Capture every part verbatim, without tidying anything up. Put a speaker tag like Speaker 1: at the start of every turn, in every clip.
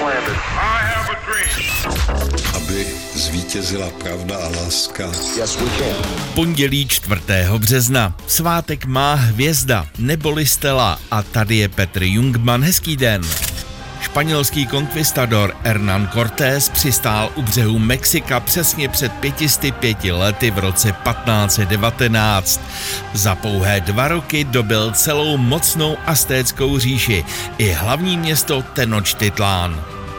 Speaker 1: Aby zvítězila pravda a láska.
Speaker 2: Pondělí čtvrtého března. Svátek má hvězda, neboli Stella, a tady je Petr Jungmann. Hezký den. Španělský konkvistador Hernán Cortés přistál u břehu Mexika přesně před pětisty pěti lety v roce patnáct set devatenáct. Za pouhé dva roky dobyl celou mocnou aztéckou říši i hlavní město Tenochtitlán.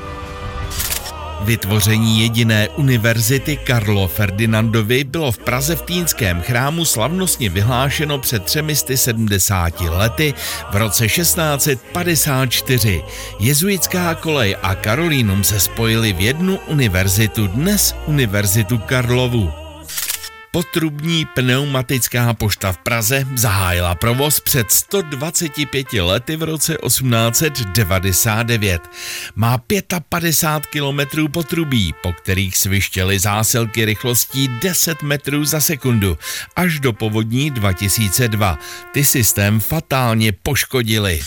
Speaker 2: Vytvoření jediné univerzity Karlo Ferdinandovi bylo v Praze v Týnském chrámu slavnostně vyhlášeno před třemi sty sedmdesáti lety v roce šestnáct set padesát čtyři. Jezuitská kolej a Karolinum se spojily v jednu univerzitu, dnes Univerzitu Karlovu. Potrubní pneumatická pošta v Praze zahájila provoz před sto dvaceti pěti lety v roce osmnáct set devadesát devět. Má padesát pět kilometrů potrubí, po kterých svištěly zásilky rychlostí deset metrů za sekundu, až do povodní dva tisíce dva. Ty systém fatálně poškodily.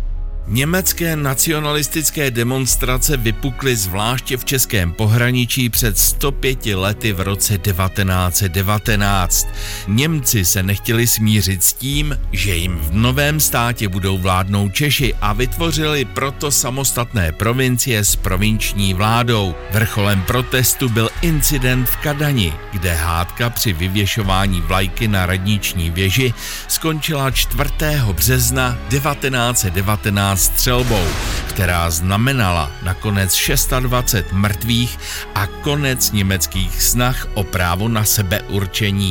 Speaker 2: Německé nacionalistické demonstrace vypukly zvláště v českém pohraničí před sto pěti lety v roce devatenáct set devatenáct. Němci se nechtěli smířit s tím, že jim v novém státě budou vládnout Češi, a vytvořili proto samostatné provincie s provinční vládou. Vrcholem protestu byl incident v Kadani, kde hádka při vyvěšování vlajky na radniční věži skončila čtvrtého března devatenáct set devatenáct střelbou, která znamenala nakonec dvacet šest mrtvých a konec německých snah o právo na sebeurčení.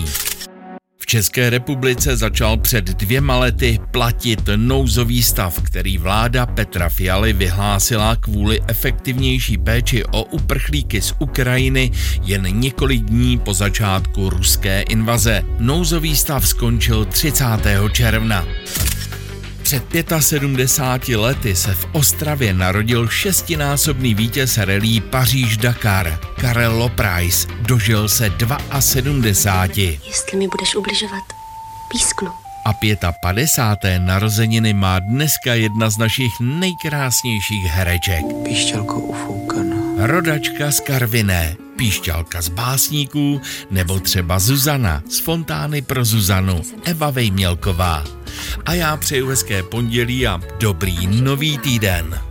Speaker 2: V České republice začal před dvěma lety platit nouzový stav, který vláda Petra Fialy vyhlásila kvůli efektivnější péči o uprchlíky z Ukrajiny jen několik dní po začátku ruské invaze. Nouzový stav skončil třicátého června. Před sedmdesáti pěti lety se v Ostravě narodil šestinásobný vítěz rallye Paříž-Dakar Karel Loprais. Dožil se sedmdesáti dvou.
Speaker 3: Jestli mi budeš ubližovat, písknu.
Speaker 2: A pádesáté narozeniny má dneska jedna z našich nejkrásnějších hereček.
Speaker 4: Píšťalko ufoukaná.
Speaker 2: Rodačka z Karviné, píšťalka z básníků, nebo třeba Zuzana z Fontány pro Zuzanu, Eva Vejmělková. A já přeju hezké pondělí a dobrý nový týden.